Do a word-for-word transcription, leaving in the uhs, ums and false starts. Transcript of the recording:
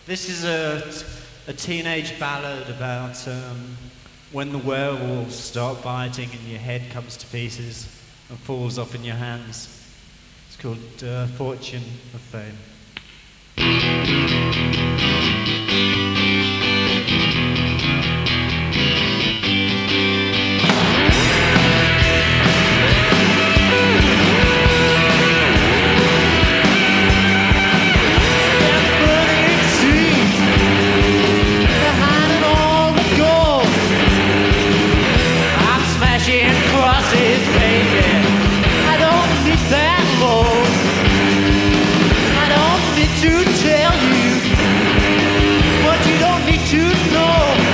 This is a, a teenage ballad about um, when the werewolves start biting and your head comes to pieces and falls off in your hands. It's called uh, Fortune of Fame. To tell you what you don't need to know.